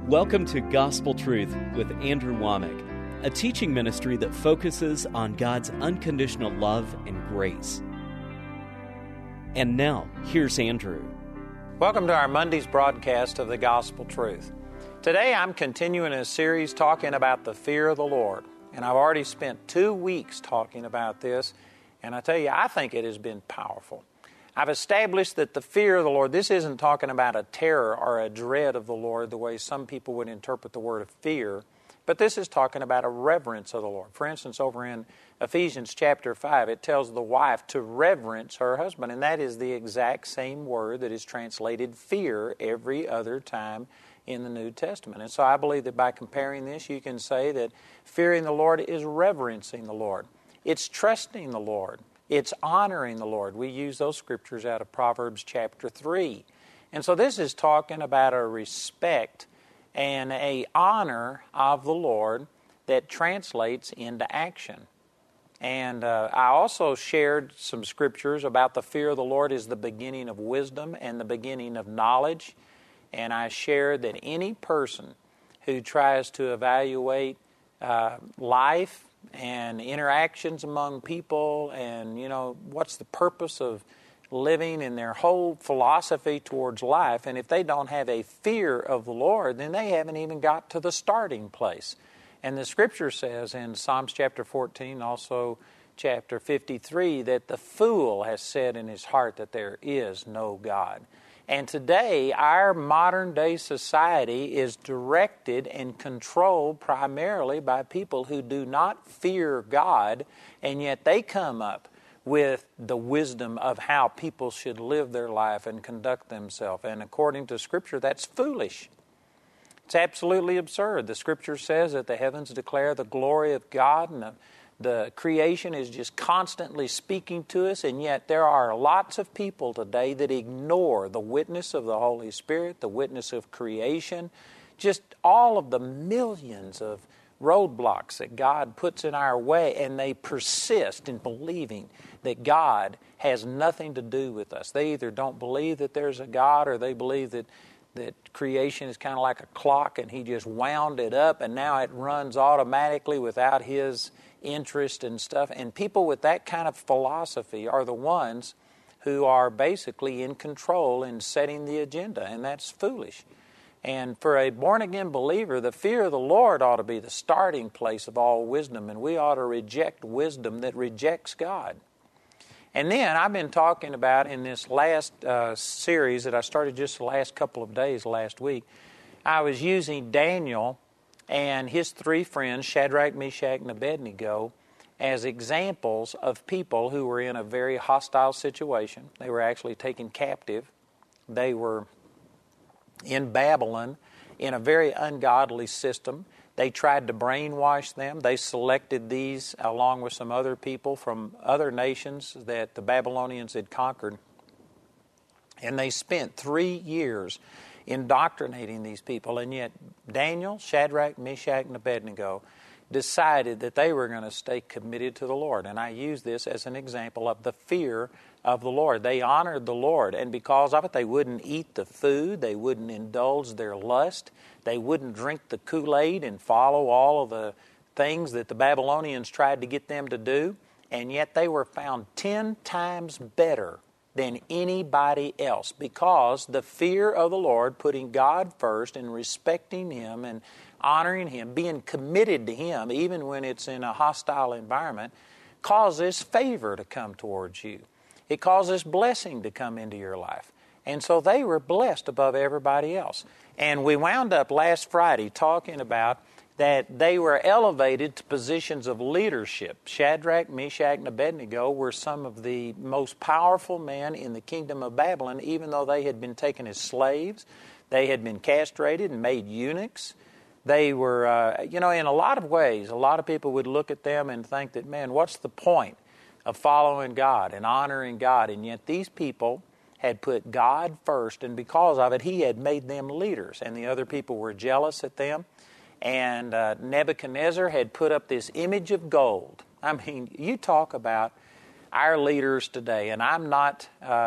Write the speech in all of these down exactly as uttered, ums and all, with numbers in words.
Welcome to Gospel Truth with Andrew Womack, a teaching ministry that focuses on God's unconditional love and grace. And now, here's Andrew. Welcome to our Monday's broadcast of the Gospel Truth. Today I'm continuing a series talking about the fear of the Lord. And I've already spent two weeks talking about this. And I tell you, I think it has been powerful. I've established that the fear of the Lord, this isn't talking about a terror or a dread of the Lord the way some people would interpret the word of fear, but this is talking about a reverence of the Lord. For instance, over in Ephesians chapter five, it tells the wife to reverence her husband, and that is the exact same word that is translated fear every other time in the New Testament. And so I believe that by comparing this, you can say that fearing the Lord is reverencing the Lord. It's trusting the Lord. It's honoring the Lord. We use those scriptures out of Proverbs chapter three. And so this is talking about a respect and a honor of the Lord that translates into action. And uh, I also shared some scriptures about the fear of the Lord is the beginning of wisdom and the beginning of knowledge. And I shared that any person who tries to evaluate uh, life and interactions among people and, you know, what's the purpose of living and their whole philosophy towards life, and if they don't have a fear of the Lord, then they haven't even got to the starting place. And the Scripture says in Psalms chapter fourteen, also chapter fifty-three, that the fool has said in his heart that there is no God. And today, our modern-day society is directed and controlled primarily by people who do not fear God, and yet they come up with the wisdom of how people should live their life and conduct themselves. And according to Scripture, that's foolish. It's absolutely absurd. The Scripture says that the heavens declare the glory of God, and the The creation is just constantly speaking to us, and yet there are lots of people today that ignore the witness of the Holy Spirit, the witness of creation, just all of the millions of roadblocks that God puts in our way, and they persist in believing that God has nothing to do with us. They either don't believe that there's a God, or they believe that that creation is kind of like a clock and He just wound it up and now it runs automatically without His interest and stuff. And people with that kind of philosophy are the ones who are basically in control in setting the agenda, and that's foolish. And for a born-again believer, the fear of the Lord ought to be the starting place of all wisdom, and we ought to reject wisdom that rejects God. And then I've been talking about in this last uh, series that I started just the last couple of days last week, I was using Daniel and his three friends, Shadrach, Meshach, and Abednego, as examples of people who were in a very hostile situation. They were actually taken captive. They were in Babylon in a very ungodly system. They tried to brainwash them. They selected these along with some other people from other nations that the Babylonians had conquered. And they spent three years indoctrinating these people. And yet Daniel, Shadrach, Meshach, and Abednego decided that they were going to stay committed to the Lord. And I use this as an example of the fear of the Lord. They honored the Lord, and because of it, they wouldn't eat the food, they wouldn't indulge their lust, they wouldn't drink the Kool-Aid and follow all of the things that the Babylonians tried to get them to do, and yet they were found ten times better than anybody else because the fear of the Lord, putting God first and respecting Him and honoring Him, being committed to Him, even when it's in a hostile environment, causes favor to come towards you. It causes blessing to come into your life. And so they were blessed above everybody else. And we wound up last Friday talking about that they were elevated to positions of leadership. Shadrach, Meshach, and Abednego were some of the most powerful men in the kingdom of Babylon, even though they had been taken as slaves. They had been castrated and made eunuchs. They were, uh, you know, in a lot of ways, a lot of people would look at them and think that, man, what's the point of following God and honoring God? And yet these people had put God first, and because of it, He had made them leaders, and the other people were jealous at them. And uh, Nebuchadnezzar had put up this image of gold. I mean, you talk about our leaders today, and I'm not uh,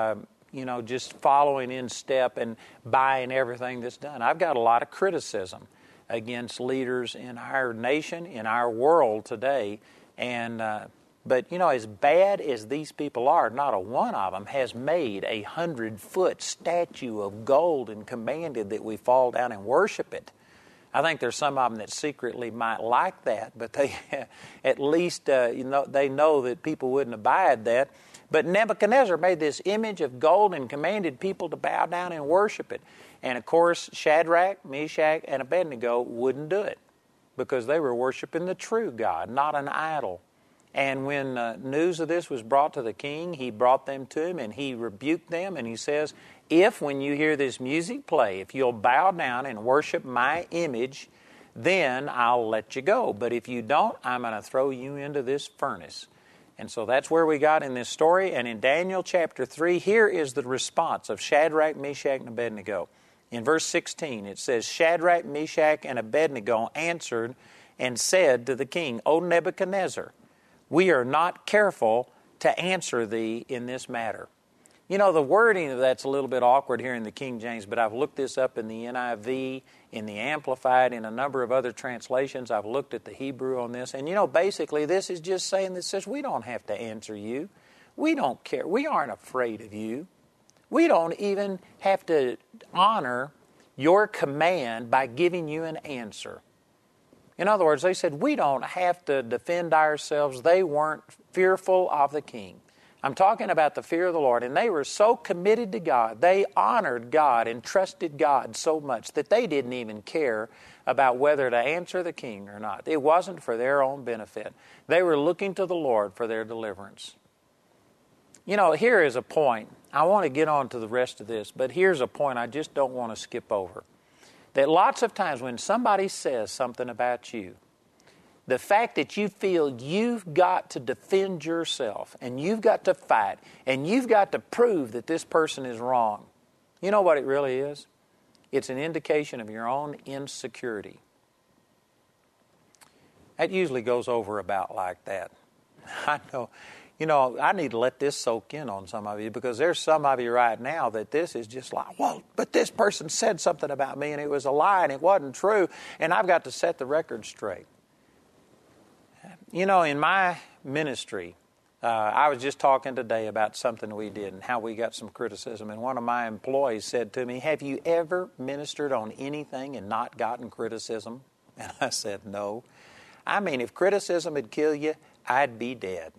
you know, just following in step and buying everything that's done. I've got a lot of criticism against leaders in our nation, in our world today. And uh, but, you know, as bad as these people are, not a one of them has made a hundred-foot statue of gold and commanded that we fall down and worship it. I think there's some of them that secretly might like that, but they at least uh, you know they know that people wouldn't abide that. But Nebuchadnezzar made this image of gold and commanded people to bow down and worship it. And of course, Shadrach, Meshach, and Abednego wouldn't do it because they were worshiping the true God, not an idol. And when uh, news of this was brought to the king, he brought them to him and he rebuked them. And he says, if when you hear this music play, if you'll bow down and worship my image, then I'll let you go. But if you don't, I'm going to throw you into this furnace. And so that's where we got in this story. And in Daniel chapter three, here is the response of Shadrach, Meshach, and Abednego. In verse sixteen, it says, Shadrach, Meshach, and Abednego answered and said to the king, O Nebuchadnezzar, we are not careful to answer thee in this matter. You know, the wording of that's a little bit awkward here in the King James, but I've looked this up in the N I V, in the Amplified, in a number of other translations. I've looked at the Hebrew on this. And, you know, basically this is just saying that says we don't have to answer you. We don't care. We aren't afraid of you. We don't even have to honor your command by giving you an answer. In other words, they said we don't have to defend ourselves. They weren't fearful of the king. I'm talking about the fear of the Lord, and they were so committed to God. They honored God and trusted God so much that they didn't even care about whether to answer the king or not. It wasn't for their own benefit. They were looking to the Lord for their deliverance. You know, here is a point. I want to get on to the rest of this, but here's a point I just don't want to skip over. That lots of times when somebody says something about you, the fact that you feel you've got to defend yourself and you've got to fight and you've got to prove that this person is wrong, you know what it really is? It's an indication of your own insecurity. That usually goes over about like that. I know, you know, I need to let this soak in on some of you because there's some of you right now that this is just like, well, but this person said something about me and it was a lie and it wasn't true and I've got to set the record straight. You know, in my ministry, uh, I was just talking today about something we did and how we got some criticism. And one of my employees said to me, have you ever ministered on anything and not gotten criticism? And I said, no. I mean, if criticism would kill you, I'd be dead.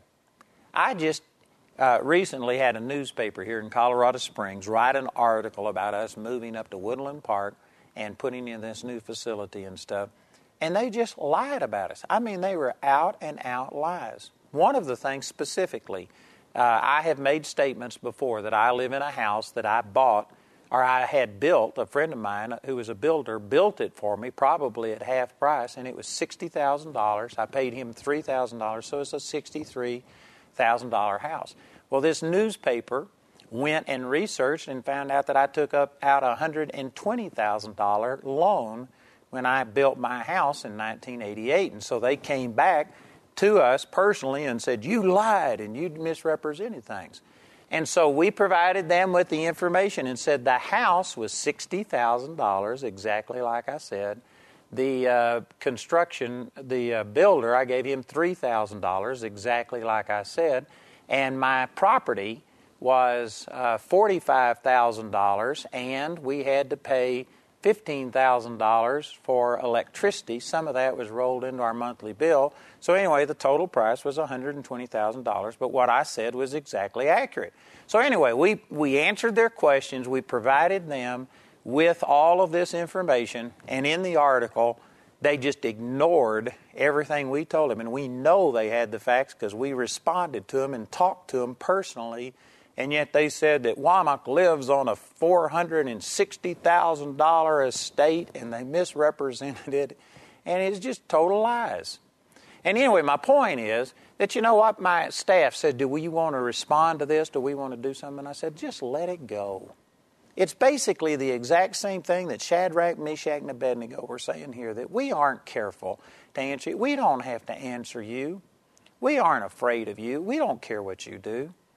I just uh, recently had a newspaper here in Colorado Springs write an article about us moving up to Woodland Park and putting in this new facility and stuff. And they just lied about us. I mean, they were out and out lies. One of the things specifically, uh, I have made statements before that I live in a house that I bought or I had built. A friend of mine who was a builder built it for me, probably at half price, and it was sixty thousand dollars. I paid him three thousand dollars, so it's a sixty-three thousand dollars house. Well, this newspaper went and researched and found out that I took up out a one hundred twenty thousand dollars loan when I built my house in nineteen eighty-eight. And so they came back to us personally and said, you lied and you misrepresented things. And so we provided them with the information and said the house was sixty thousand dollars, exactly like I said. The uh, construction, the uh, builder, I gave him three thousand dollars, exactly like I said. And my property was uh, forty-five thousand dollars, and we had to pay fifteen thousand dollars for electricity. Some of that was rolled into our monthly bill. So anyway, the total price was one hundred twenty thousand dollars, but what I said was exactly accurate. So anyway, we, we answered their questions. We provided them with all of this information, and in the article, they just ignored everything we told them. And we know they had the facts because we responded to them and talked to them personally. And yet they said that Womack lives on a four hundred sixty thousand dollars estate, and they misrepresented it. And it's just total lies. And anyway, my point is that, you know what, my staff said, do we want to respond to this? Do we want to do something? And I said, just let it go. It's basically the exact same thing that Shadrach, Meshach, and Abednego were saying here, that we aren't careful to answer you. We don't have to answer you. We aren't afraid of you. We don't care what you do.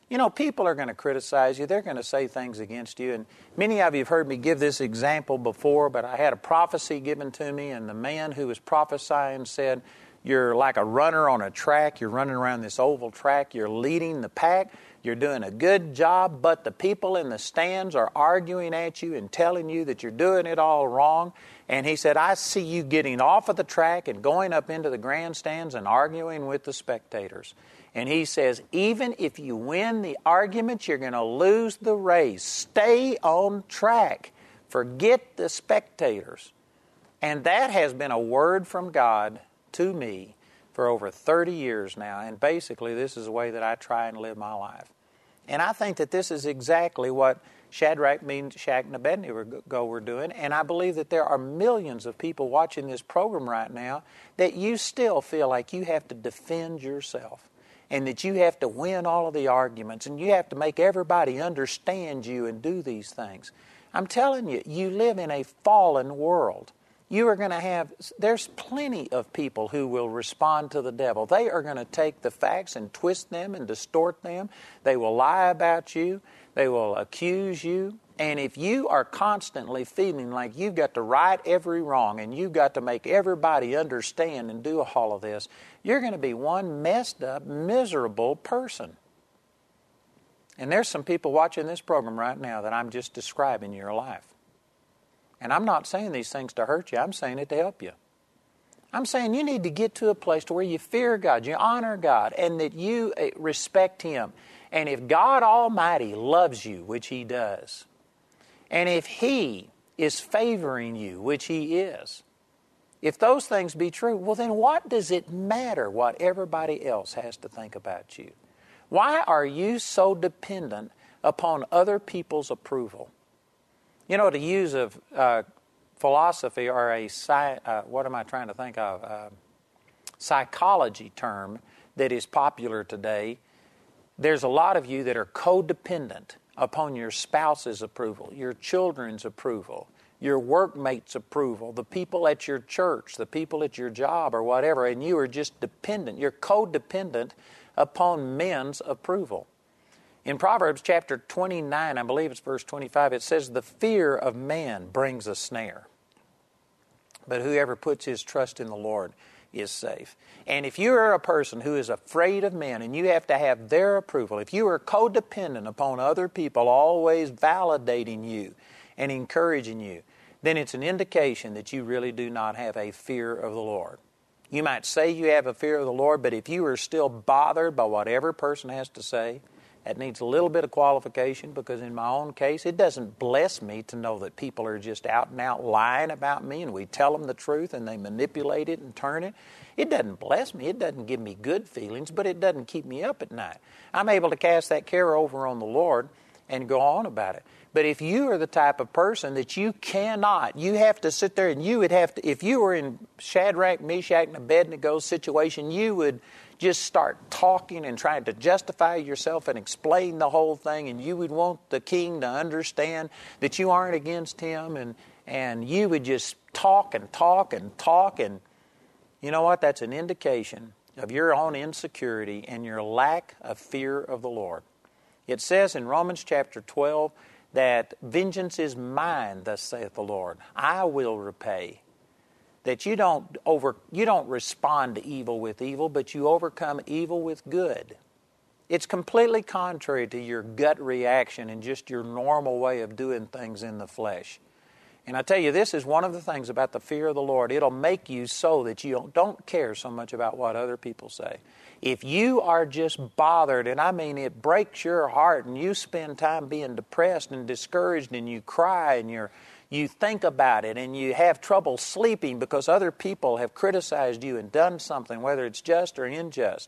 You know, people are going to criticize you. They're going to say things against you. And many of you have heard me give this example before, but I had a prophecy given to me, and the man who was prophesying said, you're like a runner on a track. You're running around this oval track. You're leading the pack. You're doing a good job, but the people in the stands are arguing at you and telling you that you're doing it all wrong. And he said, I see you getting off of the track and going up into the grandstands and arguing with the spectators. And he says, even if you win the argument, you're going to lose the race. Stay on track. Forget the spectators. And that has been a word from God to me for over thirty years now. And basically, this is the way that I try and live my life. And I think that this is exactly what Shadrach, Meshach, and Abednego were doing. And I believe that there are millions of people watching this program right now that you still feel like you have to defend yourself and that you have to win all of the arguments and you have to make everybody understand you and do these things. I'm telling you, you live in a fallen world. You are going to have, there's plenty of people who will respond to the devil. They are going to take the facts and twist them and distort them. They will lie about you. They will accuse you. And if you are constantly feeling like you've got to right every wrong and you've got to make everybody understand and do all of this, you're going to be one messed up, miserable person. And there's some people watching this program right now that I'm just describing your life. And I'm not saying these things to hurt you. I'm saying it to help you. I'm saying you need to get to a place to where you fear God, you honor God, and that you respect Him. And if God Almighty loves you, which He does, and if He is favoring you, which He is, if those things be true, well then what does it matter what everybody else has to think about you? Why are you so dependent upon other people's approval? You know, to use a uh, philosophy or a, sci- uh, what am I trying to think of, uh, psychology term that is popular today, there's a lot of you that are codependent upon your spouse's approval, your children's approval, your workmates' approval, the people at your church, the people at your job or whatever, and you are just dependent. You're codependent upon men's approval. In Proverbs chapter twenty-nine, I believe it's verse twenty-five, it says, the fear of man brings a snare, but whoever puts his trust in the Lord is safe. And if you are a person who is afraid of men and you have to have their approval, if you are codependent upon other people always validating you and encouraging you, then it's an indication that you really do not have a fear of the Lord. You might say you have a fear of the Lord, but if you are still bothered by what every person has to say, that needs a little bit of qualification, because in my own case, it doesn't bless me to know that people are just out and out lying about me and we tell them the truth and they manipulate it and turn it. It doesn't bless me. It doesn't give me good feelings, but it doesn't keep me up at night. I'm able to cast that care over on the Lord and go on about it. But if you are the type of person that you cannot, you have to sit there and you would have to, if you were in Shadrach, Meshach, and Abednego's situation, you would just start talking and trying to justify yourself and explain the whole thing, and you would want the king to understand that you aren't against him, and, and you would just talk and talk and talk, and you know what? That's an indication of your own insecurity and your lack of fear of the Lord. It says in Romans chapter twelve that vengeance is mine, thus saith the Lord. I will repay. That you don't over you don't respond to evil with evil, but you overcome evil with good. It's completely contrary to your gut reaction and just your normal way of doing things in the flesh. And I tell you, this is one of the things about the fear of the Lord. It'll make you so that you don't care so much about what other people say. If you are just bothered, and I mean it breaks your heart, and you spend time being depressed and discouraged, and you cry, and you're you think about it, and you have trouble sleeping because other people have criticized you and done something, whether it's just or unjust,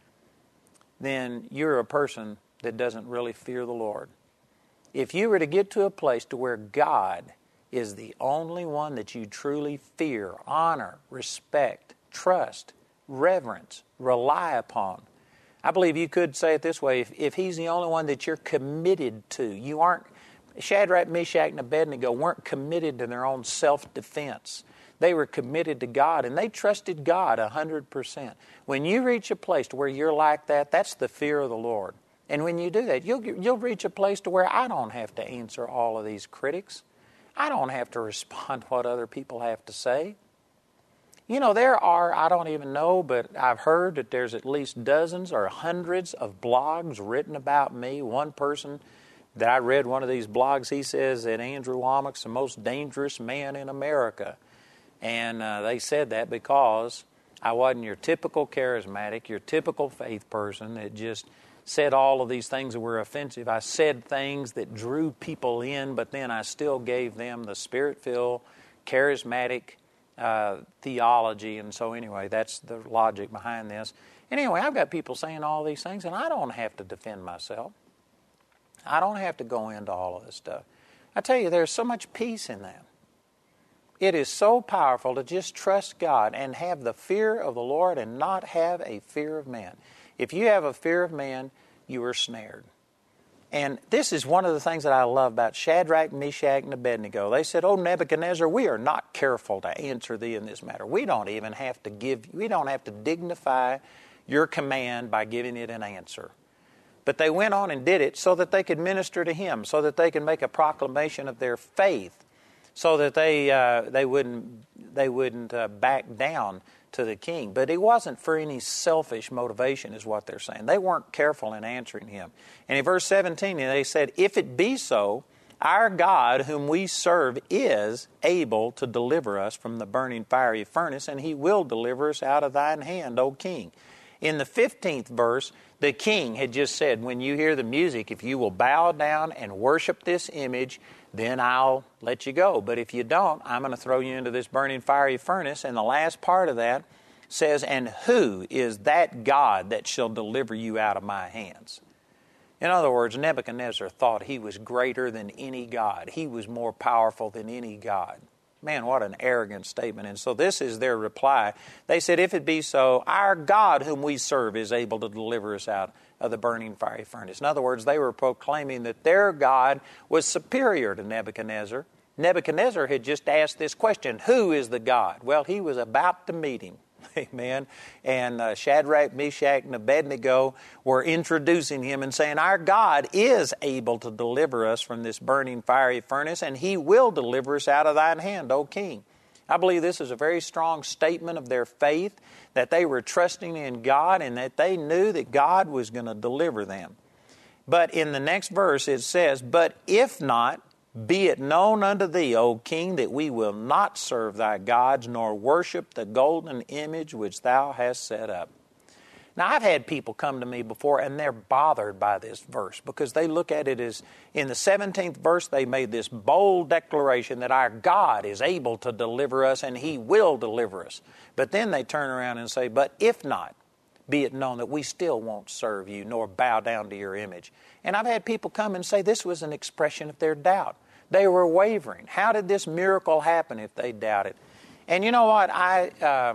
then you're a person that doesn't really fear the Lord. If you were to get to a place to where God is the only one that you truly fear, honor, respect, trust, reverence, rely upon, I believe you could say it this way, if, if He's the only one that you're committed to, you aren't Shadrach, Meshach, and Abednego weren't committed to their own self-defense. They were committed to God, and they trusted God one hundred percent. When you reach a place to where you're like that, that's the fear of the Lord. And when you do that, you'll, you'll reach a place to where I don't have to answer all of these critics. I don't have to respond to what other people have to say. You know, there are, I don't even know, but I've heard that there's at least dozens or hundreds of blogs written about me. One person that I read one of these blogs, he says that Andrew Wommack's the most dangerous man in America. And uh, they said that because I wasn't your typical charismatic, your typical faith person that just said all of these things that were offensive. I said things that drew people in, but then I still gave them the Spirit-filled, charismatic uh, theology. And so anyway, that's the logic behind this. Anyway, I've got people saying all these things, and I don't have to defend myself. I don't have to go into all of this stuff. I tell you, there's so much peace in that. It is so powerful to just trust God and have the fear of the Lord and not have a fear of man. If you have a fear of man, you are snared. And this is one of the things that I love about Shadrach, Meshach, and Abednego. They said, "Oh, Nebuchadnezzar, we are not careful to answer thee in this matter. We don't even have to give, we don't have to dignify your command by giving it an answer." But they went on and did it so that they could minister to him, so that they could make a proclamation of their faith, so that they uh, they wouldn't they wouldn't uh, back down to the king. But it wasn't for any selfish motivation, is what they're saying. They weren't careful in answering him. And in verse seventeen, they said, "If it be so, our God whom we serve is able to deliver us from the burning fiery furnace, and he will deliver us out of thine hand, O king." In the fifteenth verse, the king had just said, when you hear the music, if you will bow down and worship this image, then I'll let you go. But if you don't, I'm going to throw you into this burning fiery furnace. And the last part of that says, "And who is that God that shall deliver you out of my hands?" In other words, Nebuchadnezzar thought he was greater than any god. He was more powerful than any god. Man, what an arrogant statement. And so this is their reply. They said, "If it be so, our God whom we serve is able to deliver us out of the burning fiery furnace." In other words, they were proclaiming that their God was superior to Nebuchadnezzar. Nebuchadnezzar had just asked this question, who is the God? Well, he was about to meet him. Amen. And uh, Shadrach, Meshach, and Abednego were introducing him and saying, our God is able to deliver us from this burning fiery furnace, and he will deliver us out of thine hand, O king. I believe this is a very strong statement of their faith, that they were trusting in God and that they knew that God was going to deliver them. But in the next verse it says, "But if not, be it known unto thee, O king, that we will not serve thy gods, nor worship the golden image which thou hast set up." Now, I've had people come to me before, and they're bothered by this verse because they look at it as, in the seventeenth verse, they made this bold declaration that our God is able to deliver us, and he will deliver us. But then they turn around and say, "But if not, be it known that we still won't serve you, nor bow down to your image." And I've had people come and say this was an expression of their doubt. They were wavering. How did this miracle happen if they doubted? And you know what? I, uh,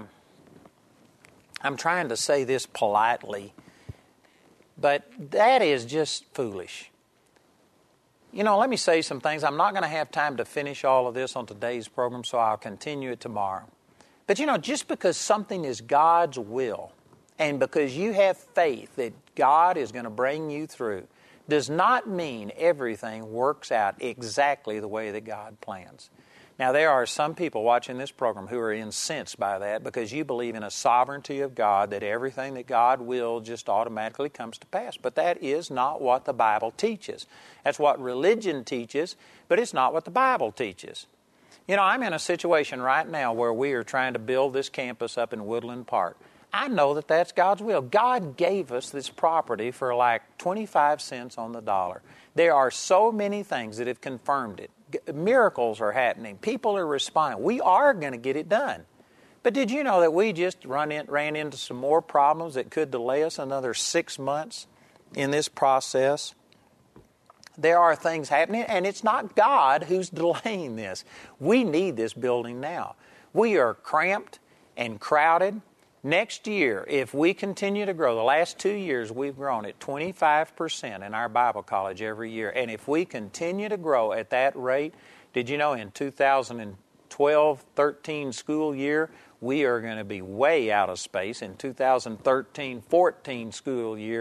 I'm trying to say this politely, but that is just foolish. You know, let me say some things. I'm not going to have time to finish all of this on today's program, so I'll continue it tomorrow. But you know, just because something is God's will, and because you have faith that God is going to bring you through, does not mean everything works out exactly the way that God plans. Now, there are some people watching this program who are incensed by that because you believe in a sovereignty of God, that everything that God will just automatically comes to pass. But that is not what the Bible teaches. That's what religion teaches, but it's not what the Bible teaches. You know, I'm in a situation right now where we are trying to build this campus up in Woodland Park. I know that that's God's will. God gave us this property for like twenty-five cents on the dollar. There are so many things that have confirmed it. G- miracles are happening. People are responding. We are going to get it done. But did you know that we just run in, ran into some more problems that could delay us another six months in this process? There are things happening, and it's not God who's delaying this. We need this building now. We are cramped and crowded. Next year, if we continue to grow, the last two years we've grown at twenty-five percent in our Bible college every year. And if we continue to grow at that rate, did you know in two thousand twelve thirteen school year, we are going to be way out of space. In two thousand thirteen fourteen school year,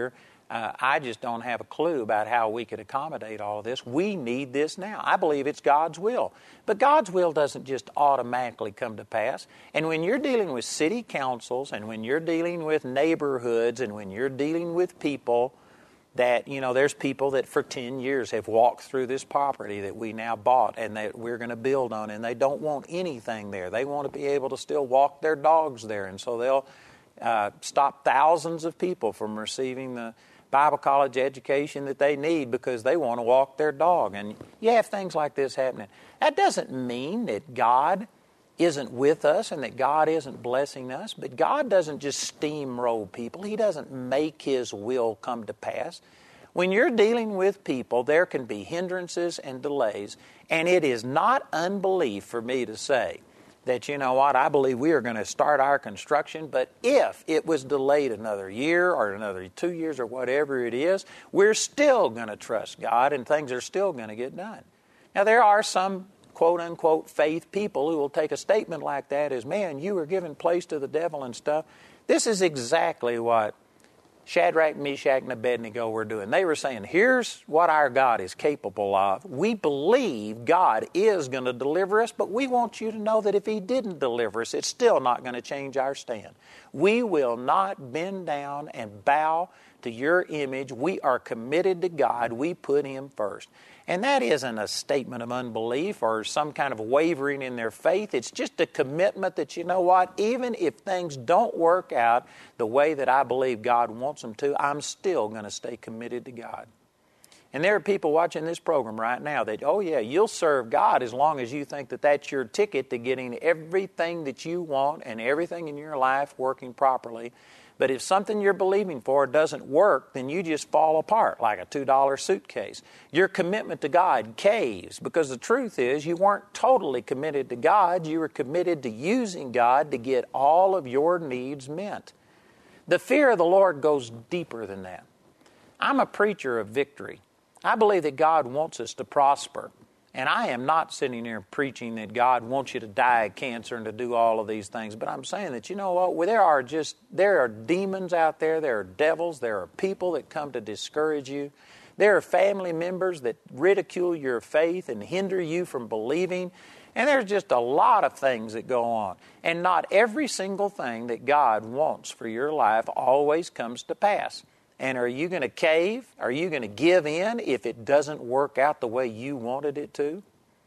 Uh, I just don't have a clue about how we could accommodate all of this. We need this now. I believe it's God's will. But God's will doesn't just automatically come to pass. And when you're dealing with city councils, and when you're dealing with neighborhoods, and when you're dealing with people that, you know, there's people that for ten years have walked through this property that we now bought and that we're going to build on, and they don't want anything there. They want to be able to still walk their dogs there, and so they'll uh, stop thousands of people from receiving the Bible college education that they need because they want to walk their dog. And you have things like this happening. That doesn't mean that God isn't with us and that God isn't blessing us, but God doesn't just steamroll people. He doesn't make His will come to pass. When you're dealing with people, there can be hindrances and delays, and it is not unbelief for me to say that, you know what, I believe we are going to start our construction, but if it was delayed another year or another two years or whatever it is, we're still going to trust God and things are still going to get done. Now, there are some quote-unquote faith people who will take a statement like that as, man, you were giving place to the devil and stuff. This is exactly what Shadrach, Meshach, and Abednego were doing. They were saying, here's what our God is capable of. We believe God is going to deliver us, but we want you to know that if He didn't deliver us, it's still not going to change our stand. We will not bend down and bow to your image. We are committed to God. We put Him first. And that isn't a statement of unbelief or some kind of wavering in their faith. It's just a commitment that, you know what, even if things don't work out the way that I believe God wants them to, I'm still going to stay committed to God. And there are people watching this program right now that, oh yeah, you'll serve God as long as you think that that's your ticket to getting everything that you want and everything in your life working properly. But if something you're believing for doesn't work, then you just fall apart like a two dollar suitcase. Your commitment to God caves because the truth is you weren't totally committed to God. You were committed to using God to get all of your needs met. The fear of the Lord goes deeper than that. I'm a preacher of victory. I believe that God wants us to prosper. And I am not sitting here preaching that God wants you to die of cancer and to do all of these things. But I'm saying that, you know what, well, there are just, there are demons out there, there are devils, there are people that come to discourage you. There are family members that ridicule your faith and hinder you from believing. And there's just a lot of things that go on. And not every single thing that God wants for your life always comes to pass. And are you going to cave? Are you going to give in if it doesn't work out the way you wanted it to?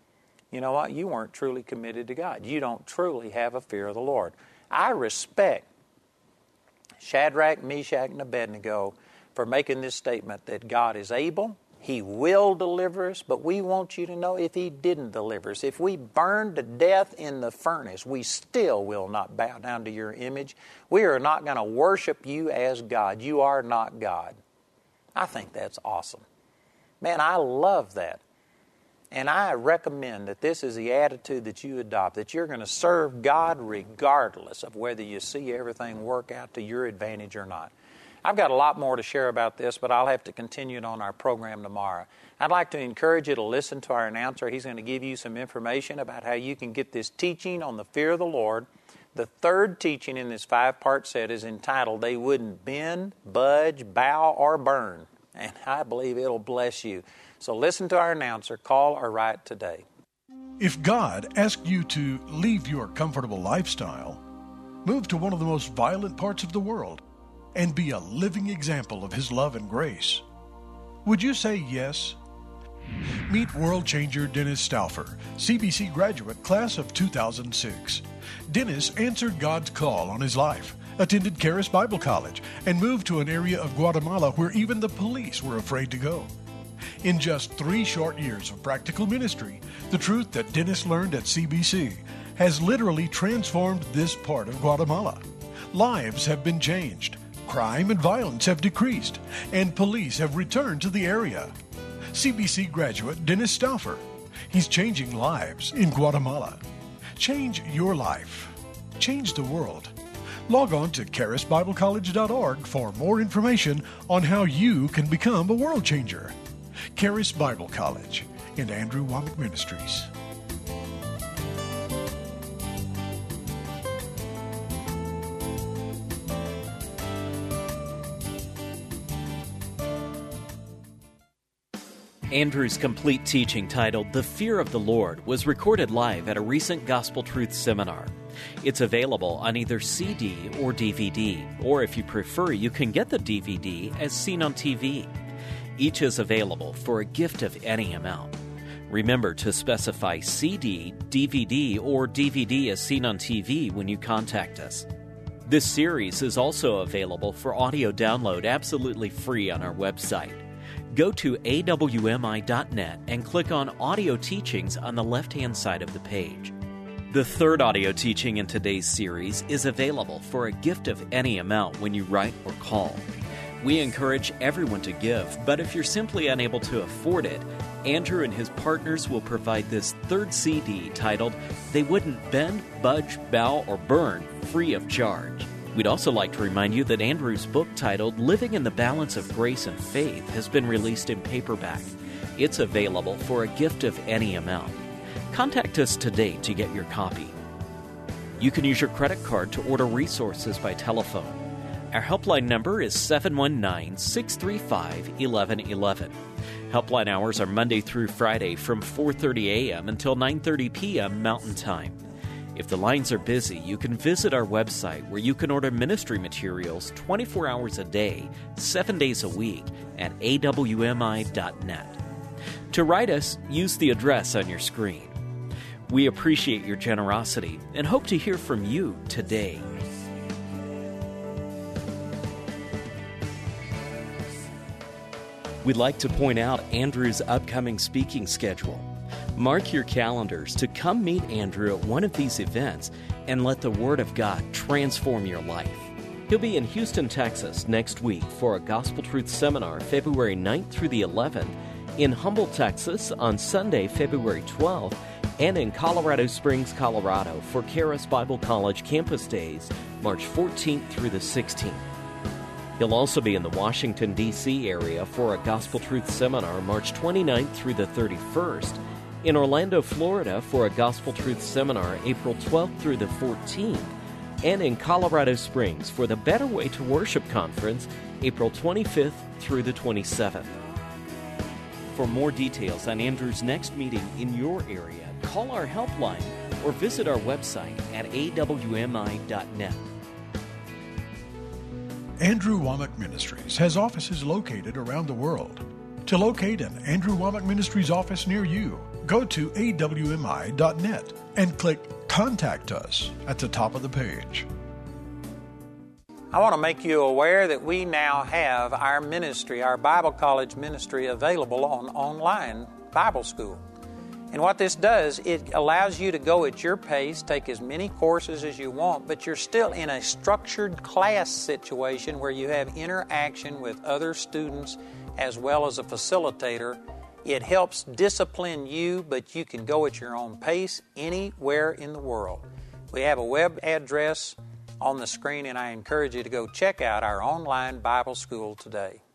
You know what? You weren't truly committed to God. You don't truly have a fear of the Lord. I respect Shadrach, Meshach, and Abednego for making this statement that God is able, He will deliver us, but we want you to know if He didn't deliver us, if we burned to death in the furnace, we still will not bow down to your image. We are not going to worship you as God. You are not God. I think that's awesome. Man, I love that. And I recommend that this is the attitude that you adopt, that you're going to serve God regardless of whether you see everything work out to your advantage or not. I've got a lot more to share about this, but I'll have to continue it on our program tomorrow. I'd like to encourage you to listen to our announcer. He's going to give you some information about how you can get this teaching on the fear of the Lord. The third teaching in this five-part set is entitled, They Wouldn't Bend, Budge, Bow, or Burn. And I believe it'll bless you. So listen to our announcer. Call or write today. If God asked you to leave your comfortable lifestyle, move to one of the most violent parts of the world, and be a living example of His love and grace, would you say yes? Meet world changer Dennis Stauffer, C B C graduate, class of two thousand six. Dennis answered God's call on his life, attended Charis Bible College, and moved to an area of Guatemala where even the police were afraid to go. In just three short years of practical ministry, the truth that Dennis learned at C B C has literally transformed this part of Guatemala. Lives have been changed. Crime and violence have decreased, and police have returned to the area. C B C graduate Dennis Stauffer. He's changing lives in Guatemala. Change your life. Change the world. Log on to charis bible college dot org for more information on how you can become a world changer. Charis Bible College and Andrew Wommack Ministries. Andrew's complete teaching titled The Fear of the Lord was recorded live at a recent Gospel Truth seminar. It's available on either C D or D V D, or if you prefer, you can get the D V D as seen on T V. Each is available for a gift of any amount. Remember to specify C D, D V D, or D V D as seen on T V when you contact us. This series is also available for audio download absolutely free on our website. Go to A W M I dot net and click on Audio Teachings on the left-hand side of the page. The third audio teaching in today's series is available for a gift of any amount when you write or call. We encourage everyone to give, but if you're simply unable to afford it, Andrew and his partners will provide this third C D titled They Wouldn't Bend, Budge, Bow, or Burn, free of charge. We'd also like to remind you that Andrew's book titled Living in the Balance of Grace and Faith has been released in paperback. It's available for a gift of any amount. Contact us today to get your copy. You can use your credit card to order resources by telephone. Our helpline number is seven one nine, six three five, one one one one. Helpline hours are Monday through Friday from four thirty a.m. until nine thirty p.m. Mountain Time. If the lines are busy, you can visit our website where you can order ministry materials twenty-four hours a day, seven days a week at A W M I dot net. To write us, use the address on your screen. We appreciate your generosity and hope to hear from you today. We'd like to point out Andrew's upcoming speaking schedule. Mark your calendars to come meet Andrew at one of these events and let the Word of God transform your life. He'll be in Houston, Texas next week for a Gospel Truth Seminar February ninth through the eleventh, in Humboldt, Texas on Sunday, February twelfth, and in Colorado Springs, Colorado for Charis Bible College Campus Days, March fourteenth through the sixteenth. He'll also be in the Washington, D C area for a Gospel Truth Seminar March twenty-ninth through the thirty-first, in Orlando, Florida for a Gospel Truth Seminar April twelfth through the fourteenth, and in Colorado Springs for the Better Way to Worship Conference April twenty-fifth through the twenty-seventh. For more details on Andrew's next meeting in your area, call our helpline or visit our website at A W M I dot net. Andrew Wommack Ministries has offices located around the world. To locate an Andrew Wommack Ministries office near you, go to A W M I dot net and click Contact Us at the top of the page. I want to make you aware that we now have our ministry, our Bible College ministry, available on online Bible school. And what this does, it allows you to go at your pace, take as many courses as you want, but you're still in a structured class situation where you have interaction with other students as well as a facilitator. It helps discipline you, but you can go at your own pace anywhere in the world. We have a web address on the screen, and I encourage you to go check out our online Bible school today.